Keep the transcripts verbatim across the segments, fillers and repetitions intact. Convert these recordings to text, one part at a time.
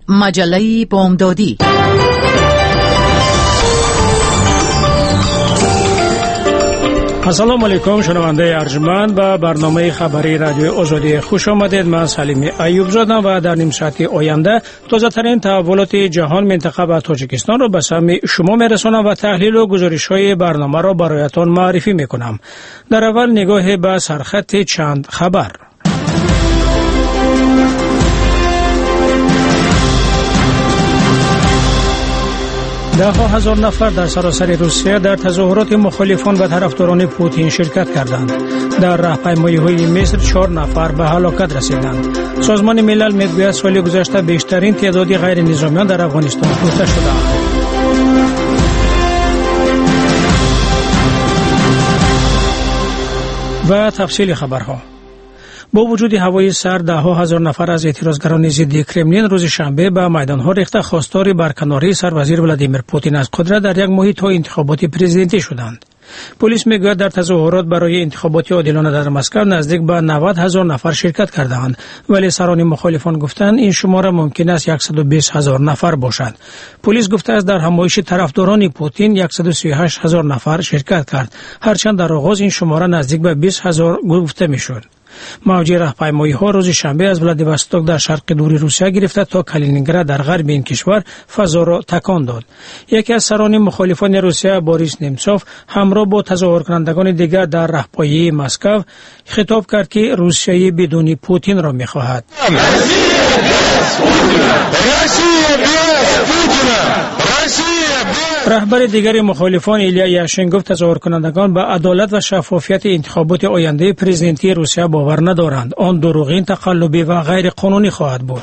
مجله بامدادی. السلام علیکم شنونده ارجمند به برنامه خبری رادیو آزادی خوش آمدید. من سلیم ایوب زاده و در نیم ساعت آینده تازه ترین تحولات جهان، منطقه و تاجیکستان را به سمع شما میرسانم و تحلیل و گزارش های برنامه را برایتان معرفی میکنم. در اول نگاه به سرخط چند خبر. ده ها هزار نفر در سراسر روسیه در تظاهرات مخالفان و طرفداران پوتین شرکت کردند. در راهپیمایی‌های مصر چهار نفر به هلاکت رسیدند. سازمان ملل میگوید سال گذشته بیشترین تعداد غیر نظامیان در افغانستان کشته شدند. و تفصیل خبرها. با وجود هوای سرد، ده ها هزار نفر از اعتراضگران ضد کرملین روز شنبه به میدانها ریخته خواستار برکناری سروزیر ولادیمیر پوتین از قدرت در یک ماه تا انتخابات پرزیدنتی شدند. پلیس میگوید در تظاهرات برای انتخابات عادلانه در مسکو نزدیک به نود هزار نفر شرکت کردند، ولی سران مخالفان گفتند این شماره ممکن است صد و بیست هزار نفر باشد. پلیس گفته است در همایش طرفداران پوتین صد و سی و هشت هزار نفر شرکت کرد، هرچند در آغاز این شماره نزدیک به بیست هزار گفته میشد. موج راهپیمایی ها روز شنبه از ولادیواستوک در شرق دوری روسیه گرفته تا کالینینگراد در غرب این کشور فضا را تکان داد. یکی از سران مخالفان روسیه بوریس نیمچوف همراه با تظاهر کنندگان دیگر در راهپیمایی مسکو خطاب کرد که روسیه بدون پوتین را می‌خواهد. رهبر دیگر مخالفان ایلیا یاشین گفت تظاهر کنندگان به عدالت و شفافیت انتخابات آینده پرزیدنتی روسیه باور ندارند. آن دروغین، تقلبی و غیر قانونی خواهد بود.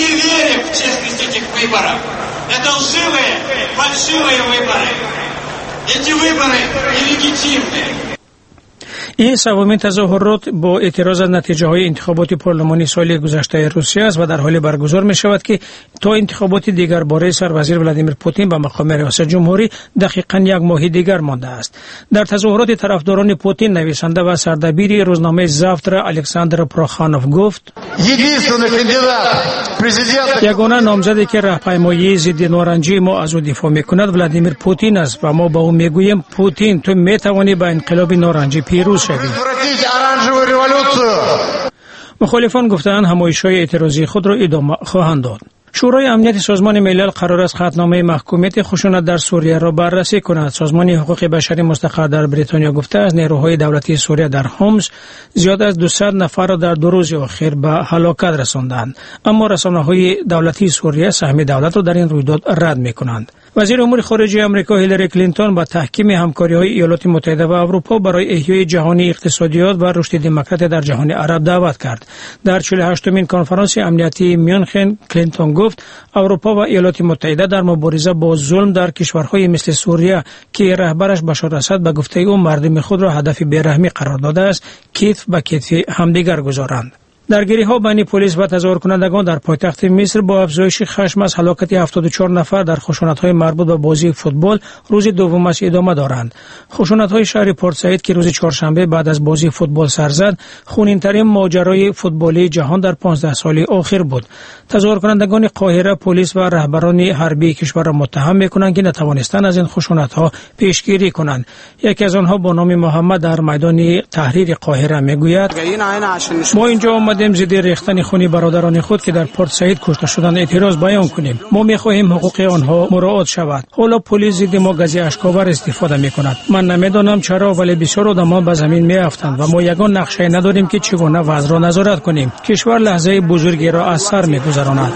این سومین تظاهرات با اعتراض از نتیجه های انتخابات پارلمانی سال گذشته روسیه است و در حال برگزار می شود که تا انتخابات دیگر برای سروزیر ولادیمیر پوتین به مقام ریاست جمهوری دقیقاً یک ماه دیگر مانده است. در تظاهرات طرفداران پوتین نویسنده و سردبیر روزنامه زافترا الکساندر پروخانوف گفت یگانه نامزدی که راهپیمایی ضد نارنجی ما از او دفاع میکند ولادیمیر پوتین است و ما به او میگوییم پوتین تو میتوانی به انقلاب نارنجی پیروز شوی. مخالفان گفتند همایش‌های اعتراضی خود را ادامه خواهند داد. شورای امنیت سازمان ملل قرار است خطنامه محکومیت خشونت در سوریه را بررسی کند. سازمان حقوق بشری مستقر در بریتانیا گفته است نیروهای دولتی سوریه در حمص زیاد از دویست نفر را در دو روز اخیر به هلاکت رساندند، اما رسانه‌های دولتی سوریه سهم دولت را در این رویداد رد می‌کنند. وزیر امور خارجه آمریکا هیلاری کلینتون با تحکیم همکاری‌های ایالات متحده و اروپا برای احیای جهانی اقتصادیات و رشد دموکراسی در جهان عرب دعوت کرد. در چهل و هشتمین کنفرانس امنیتی میونخن کلینتون گفت اروپا و ایالات متحده در مبارزه با ظلم در کشورهای مثل سوریه که رهبرش بشار اسد به گفته او مردم خود را هدف بیرحمی قرار داده است، کتف به کتف همدیگر گذارند. درگیری‌ها بین پلیس و تظاهر کنندگان در پایتخت مصر با افزایش خشم از هلاکت هفتاد و چهار نفر در خشونت‌های مربوط به بازی فوتبال روز دوم است ادامه دارند. خشونت‌های شهر پورت سعید که روز چهارشنبه بعد از بازی فوتبال سر زد، خونین‌ترین ماجرای فوتبالی جهان در پانزده سال اخیر بود. تظاهر کنندگان قاهره پلیس و رهبران حربی کشور را متهم می‌کنند که نتوانستند از این خشونت‌ها پیشگیری کنند. یکی از آنها با نام محمد در میدان تحریر قاهره می‌گوید ما اینجا آمدیم ضد ریختن خون برادران خود که در پورت سعید کشته شدند اعتراض بیان کنیم. ما می‌خواهیم حقوق آنها مراعات شود. حالا پلیس ضد ما گازی اشک‌آور استفاده می‌کند. من نمی‌دانم چرا، ولی بسیار آدم‌ها به زمین می‌افتند و ما یگان نقشه نداریم که چگونه وضع را نظارت کنیم. کشور لحظه بزرگی را از سر می‌گذراند.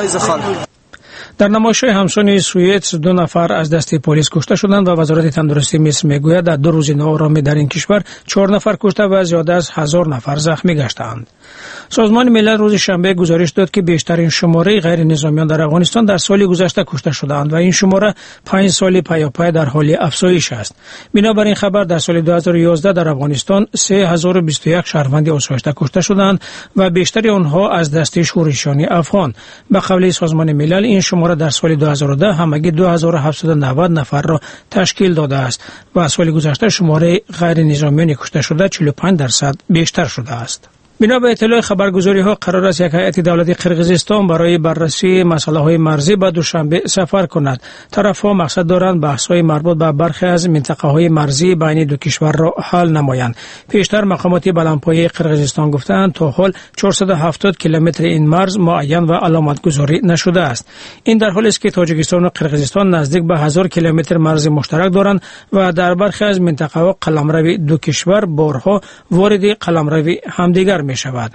در نمایش‌های همسان سوئد دو نفر از دست پلیس کشته شدند و وزارت تندرستی مصر میگوید در دو روز ناآرامی در این کشور چهار نفر کشته و زیاد از هزار نفر زخمی گشتند. سازمان ملل روز شنبه گزارش داد که بیشترین شماره غیر نظامیان در افغانستان در سال گذشته کشته شدند و این شماره پنج سال پیاپی در حال افزایش است. بنابراین خبر در سال دو هزار و یازده در افغانستان سه هزار و بیست و یک شهروند آسایشته کشته شدند و بیشتر آنها از دست شورشیان افغان. به قول سازمان ملل این شماره در سال دو هزار و ده همگی دو هزار و هفتصد و نود نفر را تشکیل داده است و سال گذشته شماره غیر نظامیان کشته شده چهل و پنج درصد بیشتر شده است. بنا به اطلاع خبرگزاری‌ها قرار است یک هیئت دولتی قرقیزستان برای بررسی مسائل مرزی به دوشنبه سفر کند. طرف‌ها مقصد دارند بحث‌های مربوط به برخی از منطقه‌های مرزی بین دو کشور را حل نمایند. پیشتر مقامات بلندپایه قرقیزستان گفتند تا حال چهارصد و هفتاد کیلومتر این مرز معین و علامت‌گذاری نشده است. این در حالی است که تاجیکستان و قرقیزستان نزدیک به هزار کیلومتر مرز مشترک دارند و در برخی از منطقه‌ها قلمرو دو کشور بارها وارد قلمرو همدیگر می شود.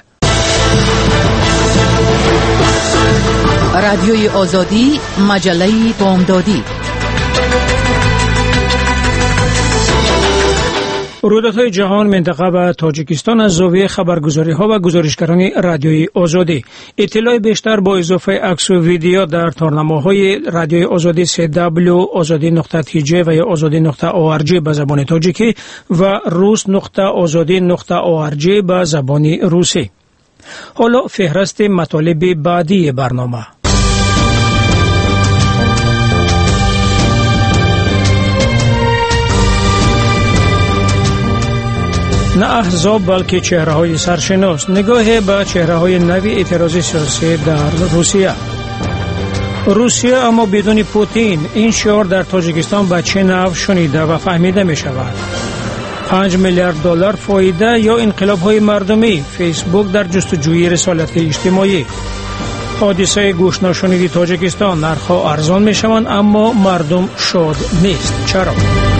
رادیوی آزادی، مجله بامدادی. رویدادهای جهان منطقه و تاجیکستان از زاویه خبرگزاری‌ها و گزارشگران رادیوی آزادی. اطلاع بیشتر با اضافه عکس و ویدیو در تارنماهای رادیوی آزادی سی دبلیو آزادی نقطه تی جی و یا آزادی نقطه او آر جی به زبان تاجیکی و روس نقطه آزادی نقطه او آر جی به زبان روسی. حالا فهرست مطالب بعدی برنامه. نه احزاب بلکه چهره های سرشناس، نگاه به چهره های نوی اعتراضی سیاسی در روسیه. روسیه اما بدون پوتین، این شعار در تاجیکستان به چه نحو شنیده و فهمیده می شود؟ پنج میلیارد دلار فایده یا انقلاب های مردمی، فیسبوک در جستجوی رسالت اجتماعی. حادثه گوش ناشنیدی تاجیکستان، نرخ‌ها ارزان می شوند اما مردم شاد نیست. چرا؟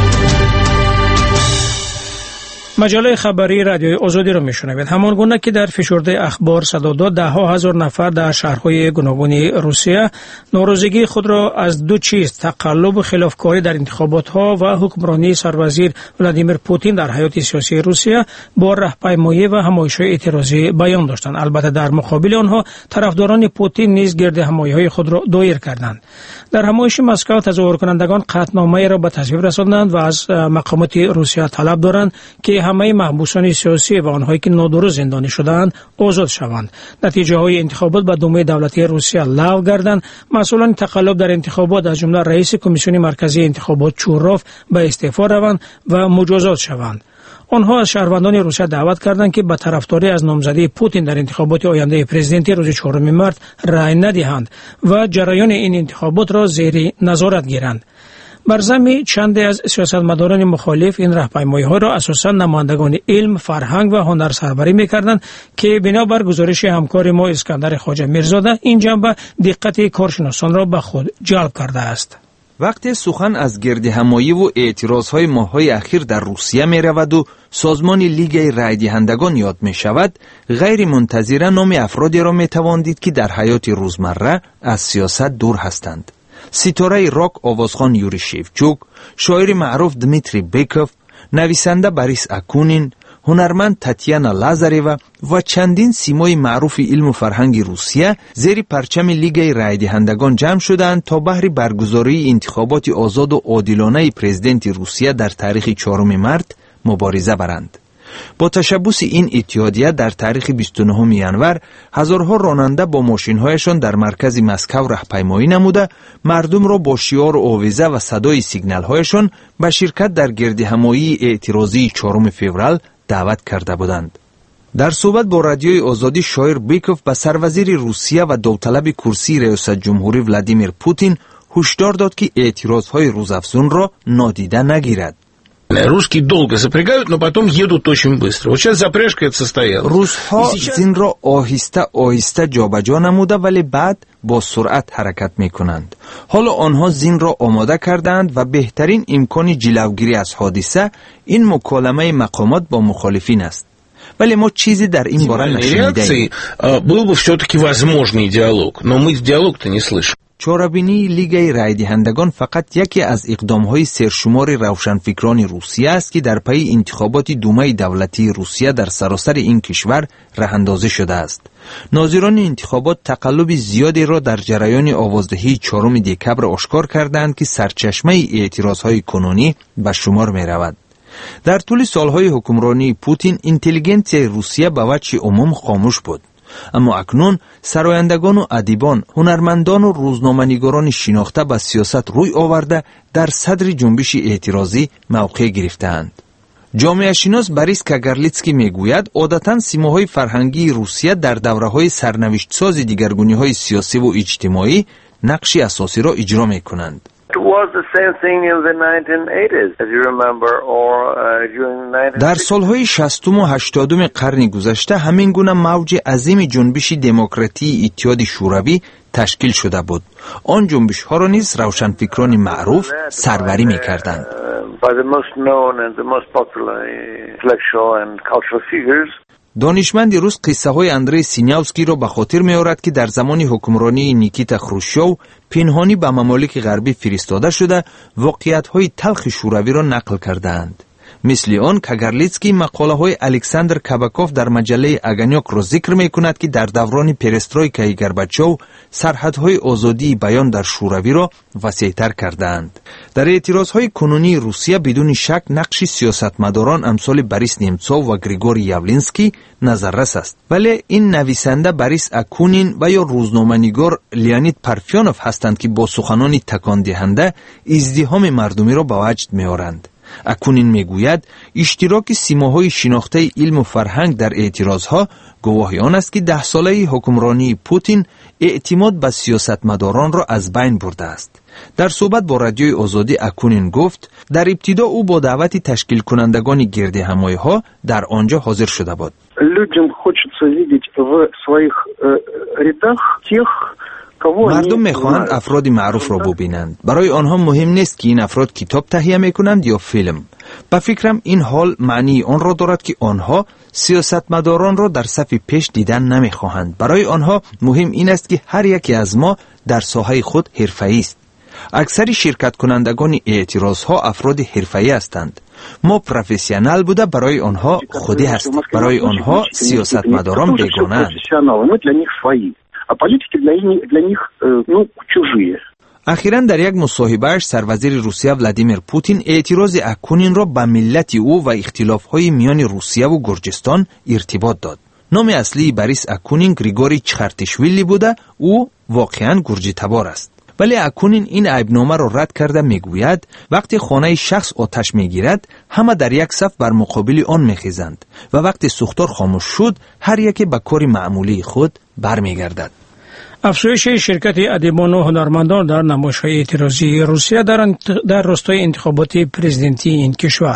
مجله خبری رادیوی آزادی را میشنوید. همان گونه که در فشرده اخبار صدا داد، ده ها هزار نفر در شهرهای گوناگون روسیه ناراضگی خود را از دو چیز، تقلب و خلافکاری در انتخابات ها و حکمرانی سربازیر ولادیمیر پوتین در حیات سیاسی روسیه با راهپیمایی و همایش‌های اعتراضی بیان داشتند. البته در مقابل آنها طرفداران پوتین نیز گرد همایش‌های خود را دایر کردند. در همایش مسکو تظاهر کنندگان قطعنامه را به تصویب رساندند و از مقامات روسیه طلب دارند که همه محبوسان سیاسی و آنهایی که نادرست زندانی شدند آزاد شوند. نتیجه های انتخابات به دومه دولتی روسیه لغو گردند. مسئولان تقلب در انتخابات از جمله رئیس کمیسیون مرکزی انتخابات چوراف به استعفا روند و مجازات شوند. آنها از شهروندان روسیه دعوت کردند که به طرفداری از نامزدی پوتین در انتخابات آینده پرزیدنتی روز چهارم مارس رأی ندهند و جریان این انتخابات را زیر نظارت گیرند. بر ضمن چند از سیاستمداران مخالف این راهپیمایی‌ها را اساساً نمایندگان علم، فرهنگ و هنر سربری می‌کردند که بنابر گزارش همکار ما اسکندر خواجه میرزاده این جنبه دقت کارشناسان را به خود جلب کرده است. وقتی سخن از گردهمایی و اعتراضهای ماه‌های اخیر در روسیه می رود و سازمان لیگ رای دهندگان یاد می شود، غیر منتظره نام افرادی را می توان دید که در حیات روزمره از سیاست دور هستند. ستاره راک آوازخوان یوری شیوچوک، شاعر معروف دمیتری بیکوف، نویسنده بریس اکونین، هنرمند تاتیانا لازاریوا و چندین سیمای معروف علم و فرهنگ روسیه زیر پرچم لیگ رای دهندگان جمع شدند تا بهر برگزاری انتخابات آزاد و عادلانه پرزیدنت روسیه در تاریخ چهارم مارس مبارزه برند. با تشبث این اتحادیه در تاریخ بیست و نهم ژانویه هزارها راننده با ماشین‌هایشان در مرکز مسکو راهپیمایی نموده مردم را با شعار آویزه و صدای سیگنال‌هایشان به شرکت در گردهمایی اعتراضی چهارم فوریه دعوت کرده بودند. در صحبت با رادیوی آزادی شاعر بیکوف به سروزیر روسیه و داوطلب کرسی ریاست جمهوری ولادیمیر پوتین هشدار داد که اعتراض‌های روزافزون را نادیده نگیرد. Русские долго запрягают, но потом едут очень быстро. Вот сейчас запряжка это состоялась. روزها زین را آهسته آهسته جابجا نموده ولی بعد با سرعت حرکت می کنند. حالا آنها زین را آماده کردند و بهترین امکان جلوگیری از حادثه این مکالمه مقامات با مخالفین است. ولی ما چیزی در این باره نشنیده ایم. Был бы все-таки возможный диалог, но мы диалог-то не слышим. چاره‌بینی لیگ رای دهندگان فقط یکی از اقدام‌های سرشمار روشنفکران روسیه است که در پی انتخابات دومه دولتی روسیه در سراسر این کشور راه‌اندازی شده است. ناظران انتخابات تقلب زیادی را در جریان آوازدهی چهارم دکبر آشکار کردند که سرچشمه اعتراض‌های کنونی به شمار می‌رود. در طول سالهای حکمرانی پوتین اینتلیگنسیای روسیه به وجه عموم خاموش بود. اما اکنون سرایندگان و ادیبان، هنرمندان و روزنامه‌نگاران شناخته به سیاست روی آورده در صدر جنبش اعتراضی موقع گرفتند. جامعه شناس باریس کاگارلیتسکی میگوید عادتاً سیماهای فرهنگی روسیه در دوره‌های سرنوشت‌ساز دیگرگونی‌های سیاسی و اجتماعی نقشی اساسی را اجرا می‌کنند. در سالهای شصتم و هشتادم قرن گذشته همین گونه موج عظیم جنبش دموکراتی اتحاد شوروی تشکیل شده بود. آن جنبش ها را نیز روشنفکران معروف سروری می‌کردند. دانشمند روس قصه های اندری سینیاوسکی را به خاطر می‌آورد که در زمان حکمرانی نیکیتا خروشچوف پنهانی به ممالک غربی فرستاده شده واقعیت های تلخ شوروی را نقل کردند. مثل آن کاگارلیتسکی مقاله های الکساندر کاباکوف در مجله اگانیوک را ذکر می کند که در دوران پرسترویکای گورباچوف سرحدهای آزادی بیان در شوروی را وسیع‌تر کردند. در اعتراضهای کنونی روسیه بدون شک نقش سیاستمداران امثال بوریس نیمچوف و گریگوری یاولینسکی نظررس است. ولی این نویسنده بوریس اکونین و یا روزنامه‌نگار لیونید پارفیونوف هستند که با سخنانی تکان دهنده ازدحام مردمی را به وجد می‌آورند. اکونین میگوید اشتراک سیماهای شناخته علم و فرهنگ در اعتراضها گواهی آن است که ده ساله حکمرانی پوتین اعتماد به سیاستمداران را از بین برده است. در صحبت با رادیوی آزادی اکونین گفت در ابتدا او با دعوت تشکیل کنندگان گرد همایی ها در آنجا حاضر شده بود. Людям хочется видеть в своих рядах тех مردم میخواهند افراد معروف را ببینند. برای آنها مهم نیست که این افراد کتاب تهیه میکنند یا فیلم. به فکرم این حال معنی آن را دارد که آنها سیاستمداران را در صف پیش دیدن نمیخواهند. برای آنها مهم این است که هر یکی از ما در ساحه خود حرفه‌ای است. اکثر شرکت کنندگان اعتراض ها افراد حرفه‌ای هستند. ما پروفسیونال بوده برای آنها خودی هست. برای آنها سیاستمداران بیگانه а политики для них, для них ну, чужие. اخیراً در یک مصاحبهش سروزیر روسیه ولادیمیر پوتین اعتراض اکونین را به ملت او و اختلاف‌های میان روسیه و گرجستان ارتباط داد. نام اصلی بوریس اکونین گریگوری چخارتیشویلی بوده. او واقعاً گرجی تبار است. ولی اکونین این عیبنامه را رد کرده میگوید وقتی خانه شخص آتش میگیرد همه در یک صف بر مقابل آن میخیزند و وقتی سوختار خاموش شد هر یکی به کار معمولی خود برمیگردد. افزایش شرکت ادیبان و هنرمندان در نمایش‌های اعتراضی روسیه در, انت... در راستای انتخابات پرزیدنتی این کشور،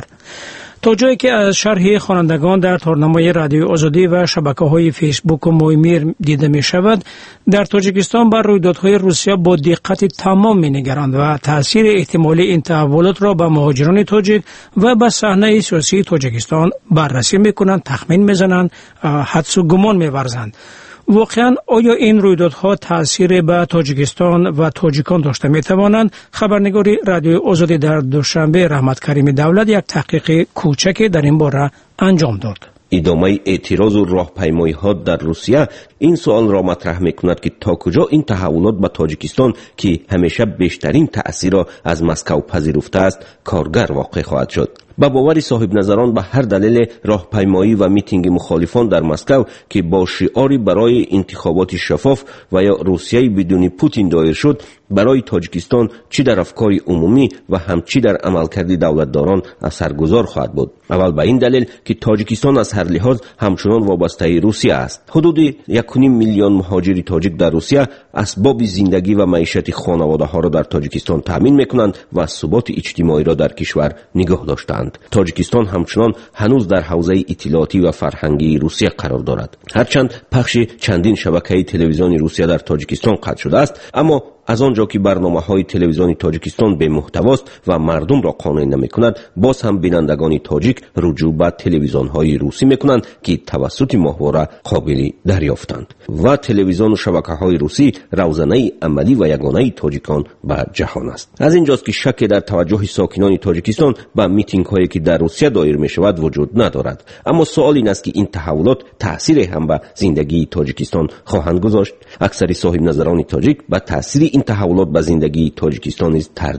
تا جایی که از شرح خوانندگان در تارنمای رادیو آزادی و شبکه‌های فیسبوک و مویمیر دیده می شود، در تاجیکستان بر رویدادهای روسیه با دقت تمام می نگرند و تأثیر احتمالی این تحولات را به مهاجران تاجیک و به صحنه سیاسی تاجیکستان بررسی می کنند، تخمین می زنند، حدس و گمان می ورزند. واقعا آیا این رویدادها تأثیر به تاجیکستان و تاجیکان داشته می توانند؟ خبرنگاری رادیو آزادی در دوشنبه رحمت کریم دولت یک تحقیق کوچکی در این باره انجام داد. ادامه اعتراض و راهپیمایی ها در روسیه این سوال را مطرح میکند که تا کجا این تحولات به تاجیکستان که همیشه بیشترین تأثیر را از مسکو پذیرفته است کارگر واقع خواهد شد. با باور صاحب نظران به هر دلیل راهپیمایی و میتینگ مخالفان در مسکو که با شعاری برای انتخابات شفاف و یا روسیه بدون پوتین دایر شد برای تاجیکستان چی در افکار عمومی و همچی در عملکرد دولتداران اثرگذار خواهد بود. اول به این دلیل که تاجیکستان از هر لحاظ همچنان وابسته روسیه است. حدود یک و نیم میلیون مهاجر تاجیک در روسیه اسباب زندگی و معیشت خانواده ها را در تاجیکستان تامین میکنند و ثبات اجتماعی را در کشور نگاه داشتند. تاجیکستان همچنان هنوز در حوزه اطلاعاتی و فرهنگی روسیه قرار دارد. هرچند پخش چندین شبکه تلویزیونی روسیه در تاجیکستان قطع شده است، اما از آنجا که برنامه‌های تلویزیونی تاجیکستان به محتواست و مردم را قانع نمی‌کند، باز هم بینندگان تاجیک رجوع به تلویزیون‌های روسی می‌کنند که توسط ماهواره قابل دریافتند و تلویزیون و شبکه‌های روسی روزنه عملی و یگانه تاجیکان به جهان است. از اینجاست که شک در توجه ساکنان تاجیکستان به میتینگ‌هایی که در روسیه دایر می‌شود وجود ندارد. اما سوال این است که این تحولات تأثیر هم به زندگی تاجیکستان خواهند گذاشت. اکثر صاحب نظران تاجیک به تأثیر این تحولات به زندگی تاجیکستان نیز تردید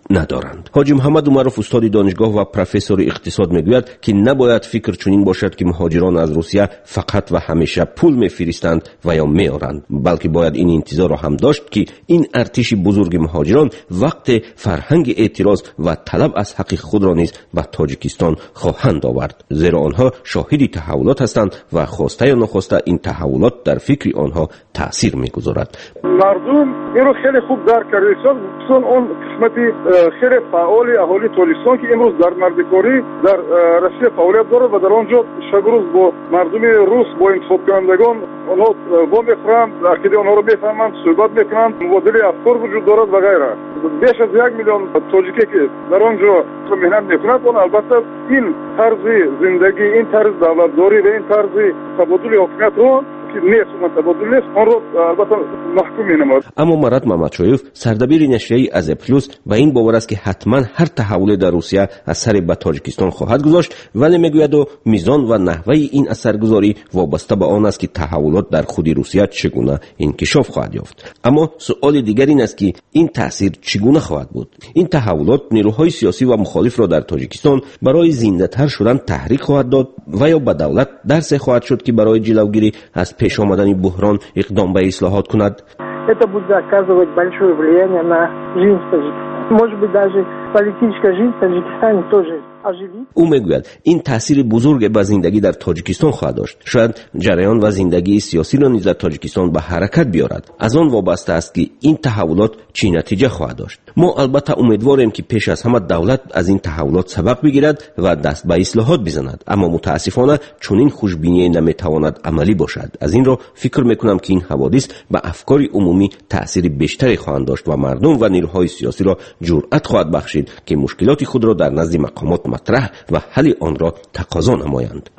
ندارند. حاجی محمد عمرов استاد دانشگاه و پروفسور اقتصاد میگوید که نباید فکر چنین باشد که مهاجران از روسیه فقط و همیشه پول میفرستند و یا میآورند، بلکه باید این انتظار را هم داشت که این ارتش بزرگ مهاجران وقت فرهنگ اعتراض و طلب از حق خود را نیز به تاجیکستان خواهند آورد، زیرا آنها شاهد تحولات هستند و خواسته یا نخواسته این تحولات در فکر آنها تاثیر میگذارد. مردم این رو خیلی خوب درک کردن، چون اون قسمتی خیلی فعال اهالی تاجیکستان که امروز در مردکاری در روسیه فعالیت دارد و در آنجا شگروز با مردم روس با انتخاب کنندگان آنها با میخورند، عقیده آنها رو میفهمند، صحبت میکنند، مبادله افکار وجود دارد و غیره. بیش از یک میلیون تاجیکی که در آنجا مهنت میکنند، اون البته این طرز زندگی، این طرز دولتداری و این طرز تبادل حکومت رو اما مراد محمدشایف سردبیر نشریه از پلوس و این باور است که حتما هر تحول در روسیه اثر به تاجیکستان خواهد گذاشت، ولی میگوید و میزان و نحوه این اثرگذاری وابسته به آن است که تحولات در خود روسیه چگونه انکشاف خواهد یافت. اما سوال دیگر این است که این تاثیر چگونه خواهد بود. این تحولات نیروهای سیاسی و مخالف را در تاجیکستان برای زنده تر شدن تحریک خواهد داد و یا به دولت درس خواهد شد که برای جلوگیری از پیش آمدن بحران اقدام به اصلاحات کند. Это будет оказывать большое влияние на жизнь в Таджикистане. Может быть, даже политическая жизнь в Таджикистане тоже. او میگوید این تاثیر بزرگ به زندگی در تاجیکستان خواهد داشت. شاید جریان و زندگی سیاسی را نیز در تاجیکستان به حرکت بیارد. از آن وابسته است که این تحولات چه نتیجه خواهد داشت. ما البته امیدواریم که پیش از همه دولت از این تحولات سبق بگیرد و دست به اصلاحات بزند، اما متاسفانه چنین خوشبینی نمیتواند عملی باشد. از این را فکر میکنم که این حوادث به افکار عمومی تاثیر بیشتری خواهند داشت و مردم و نیروهای سیاسی را جرأت خواهد بخشید که مشکلات خود را در نزد مقامات مطرح و حل آن را تقاضا نمایند.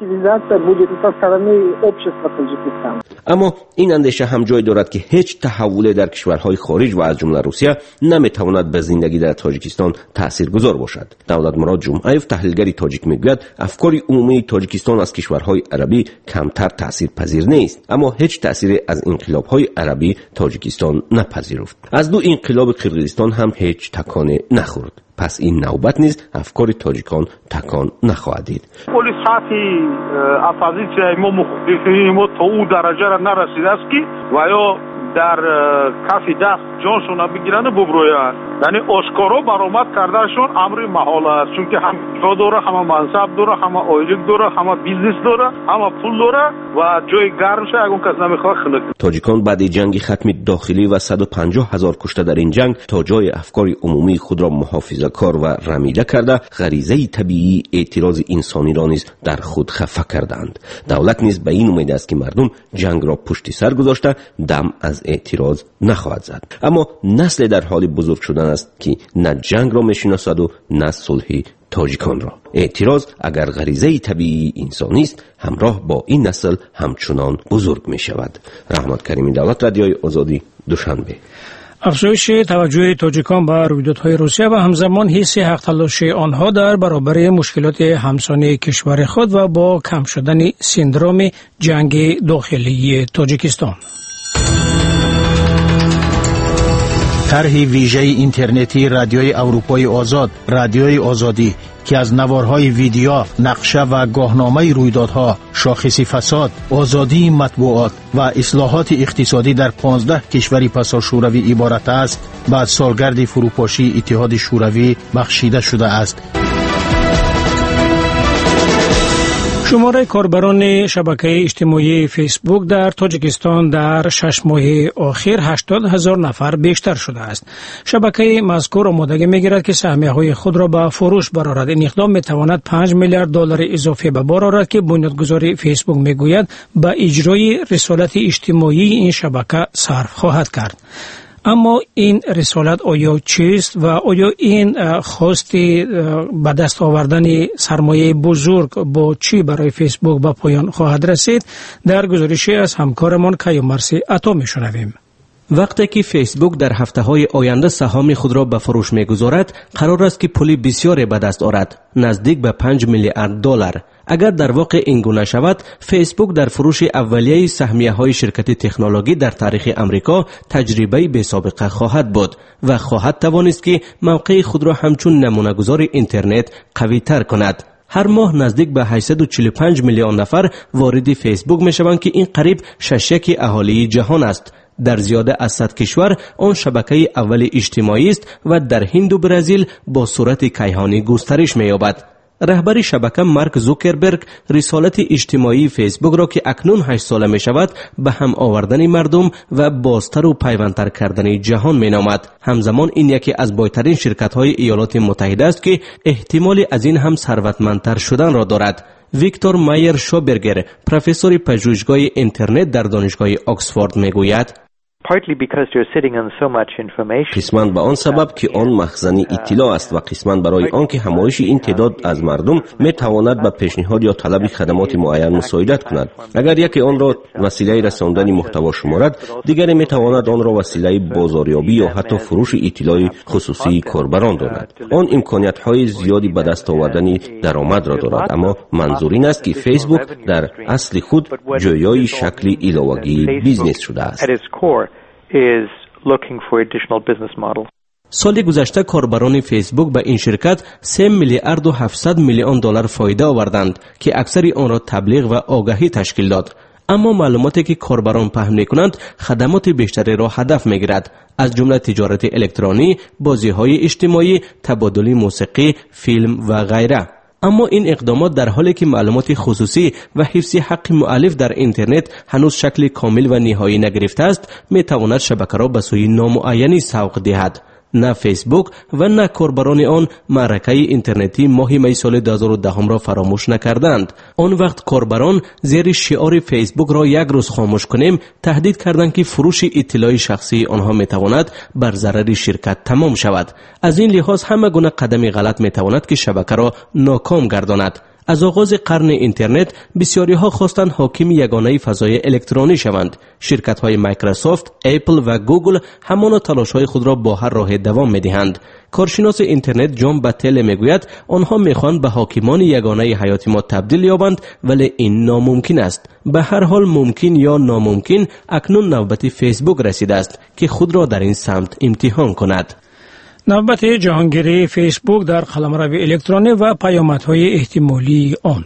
اما این اندیشه هم جای دارد که هیچ تحول در کشورهای خارج و از جمله روسیه نمیتواند به زندگی در تاجیکستان تاثیرگذار باشد. دولت مراد جمعیف تحلیلگری تاجیک میگوید افکار عمومی تاجیکستان از کشورهای عربی کمتر تاثیرپذیر نیست، اما هیچ تاثیری از انقلاب‌های عربی تاجیکستان نپذیرفت. از دو انقلاب قرقیزستان هم هیچ تکانی نخورد. پس این نوبت نیز افکار تاجیکان تکان نخواهد دید. کلی سطحی اپوزیسیای ما مخالفین ما تا او درجه را نرسیده است که و یا در کف دست جانشون بگیرن و ببرویند. یعنی آشکارا برآمد کردنشون امر محال است، چون که هم جا داره، هم منصب داره، هم آیلک داره، هم بیزنس داره، هم پول داره و جای گرم شه اگه اون کس نمیخواد خلق. تاجیکان بعد جنگ ختم داخلی و صد و پنجاه هزار کشته در این جنگ تا جای افکار عمومی خود را محافظه‌کار و رمیده کرده، غریزه طبیعی اعتراض انسانی را نیز در خود خفه کردند. دولت نیز به این امید است که مردم جنگ را پشت سر گذاشته دم از اعتراض نخواهد زد. اما نسل در حال بزرگ شدن است که نه جنگ را میشناسد و نه صلح تاجیکان را. اعتراض اگر غریزه طبیعی انسانی است، همراه با این نسل همچنان بزرگ می شود. رحمت کریمی، دولت رادیوی آزادی، دوشنبه. افزایش توجه تاجیکان به رویدادهای روسیه و همزمان حس حق تلاشی آنها در برابر مشکلات همسانی کشور خود و با کم شدن سندروم جنگ داخلی تاجیکستان. طرح ویژه اینترنتی رادیوی اروپای آزاد، رادیوی آزادی، که از نوارهای ویدیو، نقشه و گاهنامه رویدادها، شاخص فساد، آزادی مطبوعات و اصلاحات اقتصادی در پانزده کشور پسا شوروی عبارت است، بعد سالگرد فروپاشی اتحاد شوروی بخشیده شده است. شماره کاربران شبکه اجتماعی فیسبوک در تاجیکستان در شش ماه آخر هشتاد هزار نفر بیشتر شده است. شبکه مذکور آمادگی می‌گیرد که سهمیه‌های خود را به فروش برآورد. این اقدام می‌تواند پنج میلیارد دلار اضافه به بار آورد که بنیانگذار فیسبوک می‌گوید به اجرای رسالت اجتماعی این شبکه صرف خواهد کرد. اما این رسالت آیا چیست و آیا این خواست به دست آوردن سرمایه بزرگ با چی برای فیسبوک به پایان خواهد رسید؟ در گزارشی از همکارمان کیومرسی عطا میشنویم. وقتی که فیسبوک در هفته‌های آینده سهام خود را به فروش می‌گذارد، قرار است که پولی بسیاری به دست آورد، نزدیک به پنج میلیارد دلار. اگر در واقع این گونه شود، فیسبوک در فروش اولیه سهمیه‌های شرکت تکنولوژی در تاریخ امریکا تجربه بی سابقه خواهد بود و خواهد توانست که موقع خود را همچون نمونه‌گذار اینترنت قوی‌تر کند. هر ماه نزدیک به هشتصد و چهل و پنج میلیون نفر وارد فیسبوک می‌شوند که این قریب ششک اهالی جهان است. در زیاده از صد کشور آن شبکه اول اجتماعی است و در هند و برزیل با صورت کیهانی گسترش می‌یابد. رهبر شبکه مارک زوکربرگ رسالت اجتماعی فیسبوک را که اکنون هشت ساله می شود به هم آوردن مردم و بازتر و پیوندتر کردن جهان می نامد. همزمان این یکی از بایترین شرکت های ایالات متحده است که احتمال از این هم ثروتمندتر شدن را دارد. ویکتور مایر شوبرگر، پروفسور پژوهشگاه اینترنت در دانشگاه آکسفورد می گوید: قسماً به آن سبب که آن مخزن اطلاع است و قسماً برای آن که همایش این تعداد از مردم می تواند به پیشنهاد یا طلب خدمات معین مساعدت کند. اگر یکی آن را وسیله رساندن محتوا شمارد، دیگری می تواند آن را وسیله بازاریابی یا حتی فروش اطلاع خصوصی کاربران داند. آن امکانیت های زیادی به دست آوردن درآمد را دارد، اما منظور این است که فیسبوک در اصل خود جویای شکل علاوه‌ای بیزنس شده است. is looking for additional business model. سال گذشته کاربران فیسبوک به این شرکت سه میلیارد و هفتصد میلیون دلار فایده آوردند که اکثر آن را تبلیغ و آگاهی تشکیل داد. اما معلوماتی که کاربران پهن می‌کنند خدمات بیشتری را هدف می‌گیرد، از جمله تجارت الکترونی، بازی‌های اجتماعی، تبادل موسیقی، فیلم و غیره. اما این اقدامات در حالی که معلومات خصوصی و حفظ حق مؤلف در اینترنت هنوز شکل کامل و نهایی نگرفته است، می‌تواند شبکه را به سوی نامعینی سوق دهد. نه فیسبوک و نه کاربران آن معرکه اینترنتی ماه می سال دو هزار و ده را فراموش نکردند. آن وقت کاربران زیر شعار فیسبوک را یک روز خاموش کنیم تهدید کردند که فروش اطلاع شخصی آنها می تواند بر ضرر شرکت تمام شود. از این لحاظ همه گونه قدم غلط می تواند که شبکه را ناکام گرداند. از آغاز قرن اینترنت بسیاری ها خواستند حاکم یگانه فضای الکترونی شوند. شرکت های مایکروسافت، اپل و گوگل همان تلاش های خود را با هر راه دوام می دهند. کارشناس اینترنت جان بتل می گوید آنها می خواهند به حاکمان یگانه حیات ما تبدیل یابند، ولی این ناممکن است. به هر حال ممکن یا ناممکن اکنون نوبت فیسبوک رسیده است که خود را در این سمت امتحان کند. نوبت جهانگیری فیسبوک در قلمرو الکترونی و پیامدهای احتمالی آن.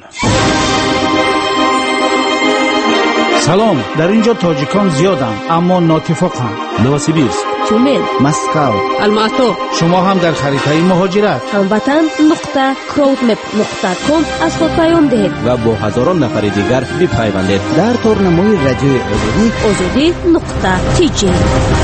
سلام، در اینجا تاجیکان زیادند اما ناتفاقند. نوسیبیرسک، تومل، مسکو، الماتو. شما هم در خریطه مهاجرت هموطن نقطه کراودمپ نقطه کام از خود پیام دهید و با هزاران نفر دیگر بپیوندید. در تورنموی رادیوی آزادی آزادی نقطه تی جی.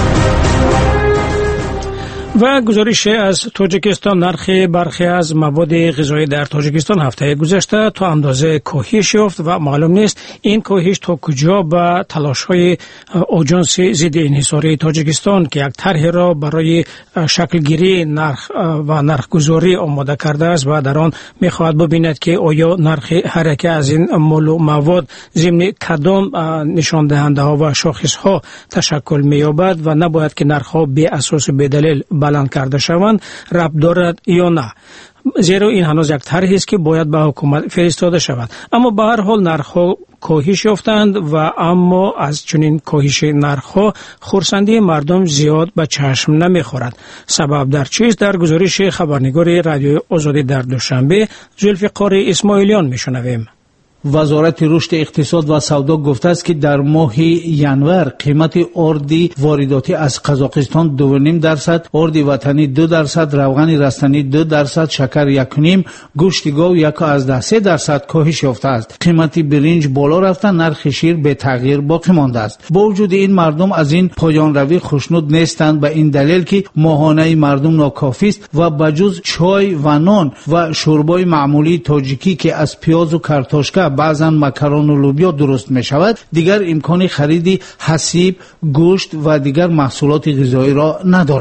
و گزارش از تاجیکستان، نرخ برخی از مواد غذایی در تاجیکستان هفته گذشته تا اندازه کاهش یافت و معلوم نیست این کاهش تا کجا به تلاش‌های آژانس ضد انحصاری تاجیکستان که یک طرح را برای شکلگیری نرخ و نرخ‌گذاری آماده کرده است و در آن می‌خواهد ببیند که آیا نرخ هر یک از این مال و مواد ضمن کدام نشان دهنده‌ها و شاخص‌ها تشکل می‌یابد و نباید که نرخ‌ها بی اساس و بی دلیل بلند کرده شوند ربط دارد یا نه، زیرا این هنوز یک طرحی است که باید به حکومت فرستاده شود. اما به هر حال نرخ‌ها کاهش یافتند و اما از چنین کاهش نرخ‌ها خرسندی مردم زیاد به چشم نمی‌خورد. سبب در چیست؟ در گزارش خبرنگار رادیو آزادی در دوشنبه ذوالفقار اسماعیلیان می‌شنویم. وزارت رشد اقتصاد و سودا گفته است که در ماه ینور قیمت ارد وارداتی از قزاقستان دو و نیم درصد، ارد وطنی دو درصد، روغن رستنی دو درصد، شکر یک و نیم، گوشت گاو یک از ده سه درصد کاهش یافته است. قیمت برنج بالا رفته، نرخ شیر به تغییر باقی مانده است. با وجود این مردم از این پایان روی خوشنود نیستند به این دلیل که ماهانه مردم ناکافی است و بجز چای و نان و شوربای معمولی تاجیکی که از پیاز و کارتوشکا بعضا مکرون و لوبیا درست می شود، دیگر امکان خرید حسیب، گوشت و دیگر محصولات غذایی را ندارند.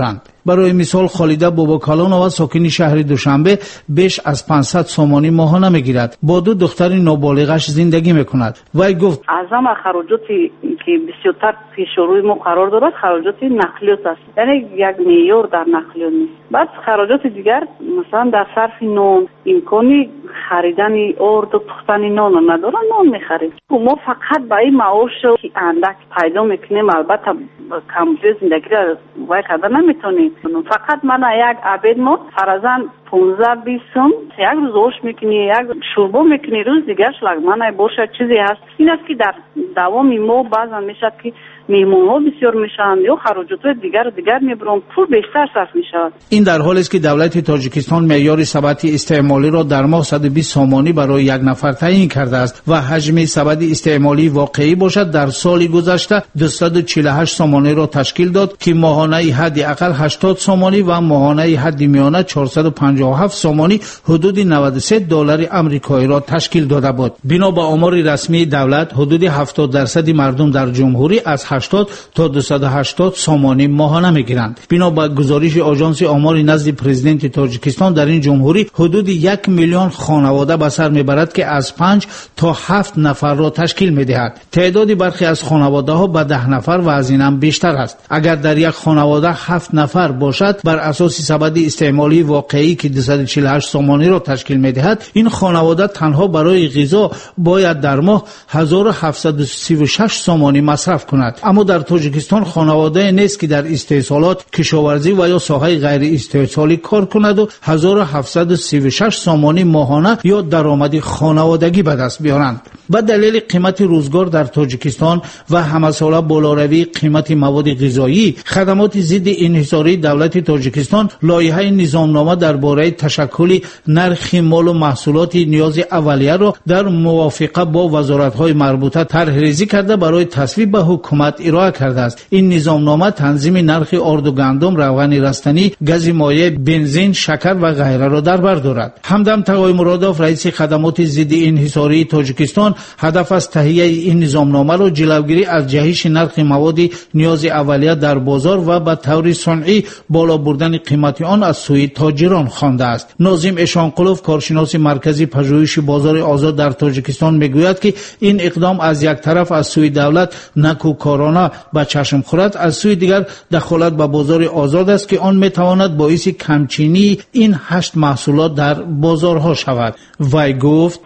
برای مثال خالیده باباکالانова ساکن شهر دوشنبه بیش از پانصد سومانی ماهانه میگیرد. با دو دختر نابالغش زندگی میکند. وی گفت اعظم خراجاتی که بسیارتر پیش روی ما قرار دارد خراجات نقلیات است، یعنی یک معیار در نقلیات نیست. بعد خراجات دیگر مثلا در صرف نان امکانی خریدن آرد و پختن نان ندارن، نان میخرید. ما فقط با این معاش که اندک پیدا میکنیم، البته کمبود زندگی را وای کردن نمیتونیم. فقط من یک عبید ما فرزن پونزده بیست سوم یک روز آش میکنی، یک شوربا میکنی، روز دیگرش لگمانه باشه چیزی هست. این است که در دوام ما بعضا میشد که میمون ها بسیار میشن یا خراجات دیگر دیگر میبرن، پول بیشتر صرف میشود. این در حالی است که دولت تاجیکستان معیار سبد استعمالی را در ماه صد و بیست سومانی برای یک نفر تعیین کرده است و حجم سبد استعمالی واقعی باشد در سال گذشته دویست و چهل و هشت سومانی را تشکیل داد که ماهانه حد اقل هشتاد سومانی و ماهانه حد میانه چهارصد و پنجاه و هفت سومانی حدود نود و سه دلار آمریکایی را تشکیل داده بود. بنا به آمار رسمی دولت حدود هفتاد درصد مردم در جمهوری از هشتاد تا دویست و هشتاد سومانی ماهانه میگیرند. بنا به گزارش آژانس آمار نزد پرزیدنت تاجیکستان در این جمهوری حدود یک میلیون خانواده به سر میبرد که از پنج تا هفت نفر را تشکیل میدهد. تعداد برخی از خانواده ها به ده نفر و از این هم بیشتر است. اگر در یک خانواده هفت نفر باشد بر اساس سبد استعمالی واقعی که دویست و چهل و هشت سومانی را تشکیل میدهد، این خانواده تنها برای غذا باید در ماه هزار و هفتصد و سی و شش سومانی مصرف کند. اما در تاجیکستان خانواده نیست که در استحصالات، کشاورزی و یا ساحه غیر استحصالی کار کند و هزار و هفتصد و سی و شش سومانی ماهانه یا درآمد خانوادگی به دست بیارند. به دلیل قیمت روزگار در تاجیکستان و همساله بالاروی قیمت مواد غذایی، خدمات ضد انحصاری دولت تاجیکستان لایحه نظامنامه درباره تشکل نرخ مال و محصولات نیاز اولیه را در موافقه با وزارت‌های مربوطه طرح‌ریزی کرده برای تصویب به حکومت ارائه کرده است. این نظامنامه تنظیم نرخ آرد و گندم، روغن رستنی، گاز مایع، بنزین، شکر و غیره را در بر دارد. همدم تقای مرادوف رئیس خدمات ضد انحصاری تاجیکستان هدف از تهیه این نظامنامه را جلوگیری از جهش نرخ مواد نیاز اولیه در بازار و به طور صنعی بالا بردن قیمت آن از سوی تاجران خوانده است. ناظم اشانقلوف کارشناس مرکزی پژوهش بازار آزاد در تاجیکستان میگوید که این اقدام از یک طرف از سوی دولت نکوکارانه به چشم خورد، از سوی دیگر دخالت به بازار آزاد است که آن میتواند باعث کمچینی این هشت محصولات در بازارها شود. وی گفت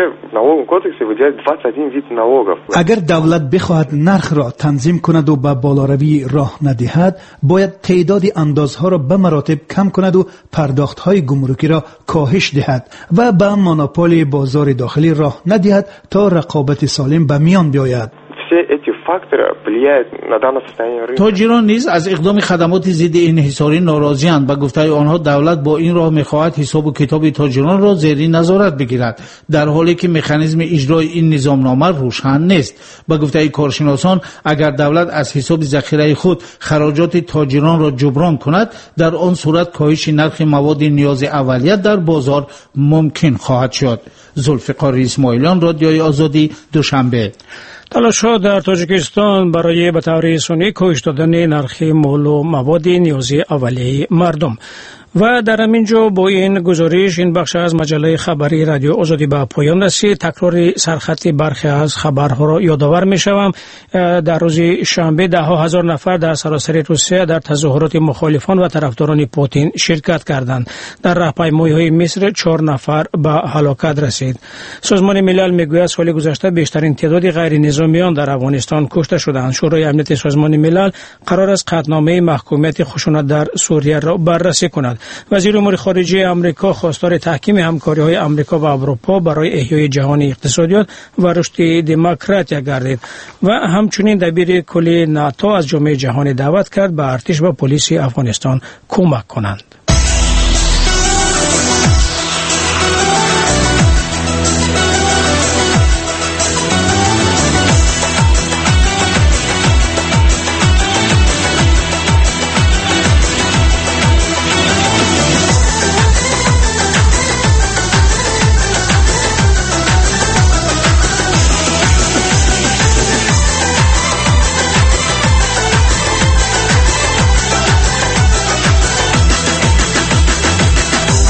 اگر دولت بخواهد نرخ را تنظیم کند و به بالاروی راه ندهد، باید تعداد اندازها را به مراتب کم کند و پرداختهای گمرکی را کاهش دهد و به مونوپول بازار داخلی راه ندهد تا رقابت سالم به میان بیاید. تاجران نیز از اقدام خدمات ضد انحصاری ناراضی‌اند. به گفته آنها دولت با این راه می‌خواهد حساب و کتاب تاجران را زیر نظارت بگیرد، در حالی که مکانیزم اجرای این نظامنامه روشن نیست. به گفته کارشناسان اگر دولت از حساب ذخیره خود خراجات تاجران را جبران کند، در آن صورت کاهش نرخ مواد نیاز اولیه در بازار ممکن خواهد شد. ذوالفقار اسماعیلیان، رادیوی آزادی، دوشنبه. تلاش‌ها در تاجیکستان برای به طور سنی کاهش دادن نرخ مال و مواد نیازی اولیه مردم. و در همین جا با این گزارش این بخش از مجله خبری رادیو آزادی به پایان رسید. تکرار سرخط برخی از خبرها را یادآور می‌شوم. در روز شنبه ده ها هزار نفر در سراسر روسیه در تظاهرات مخالفان و طرفداران پوتین شرکت کردند. در راهپیمایی‌های مصر چهار نفر به هلاکت رسید. سازمان ملل میگوید سال گذشته بیشترین تعداد غیر نظامیان در افغانستان کشته شدند. شورای امنیت سازمان ملل قرار است قطعنامه محکومیت خشونت در سوریه را بررسی کند. وزیر امور خارجه آمریکا خواستار تحکیم همکاری‌های آمریکا و اروپا برای احیای جهان اقتصادیات و رشد دموکراتیک گردید و همچنین دبیر کل ناتو از جامعه جهانی دعوت کرد به ارتش و پلیس افغانستان کمک کنند.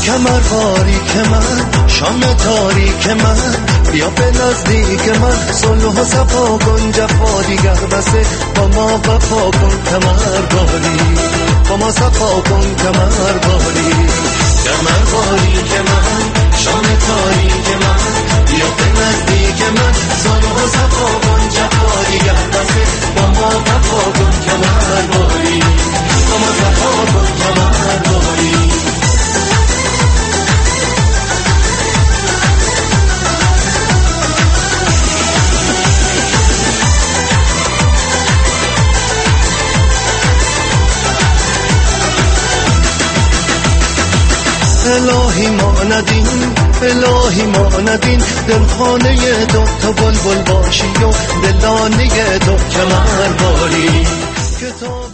کمر باریک من، شام تاریک من، بیا به نزدیک من، صلح و صفا کن، جفا دیگر بسه، با ما وفا کن کمر باری، با ما صفا کن کمر باری. کمر باریک من، شام تاریک من، بیا به نزدیک من، صلح و صفا کن، جفا دیگر بسه، با ما وفا کن کمر باری، با ما صفا کن کمر باری. الهی ما ندین، الهی ما ندین، دلخانه تو تو بلبل باشی و دلانه تو کمر باری.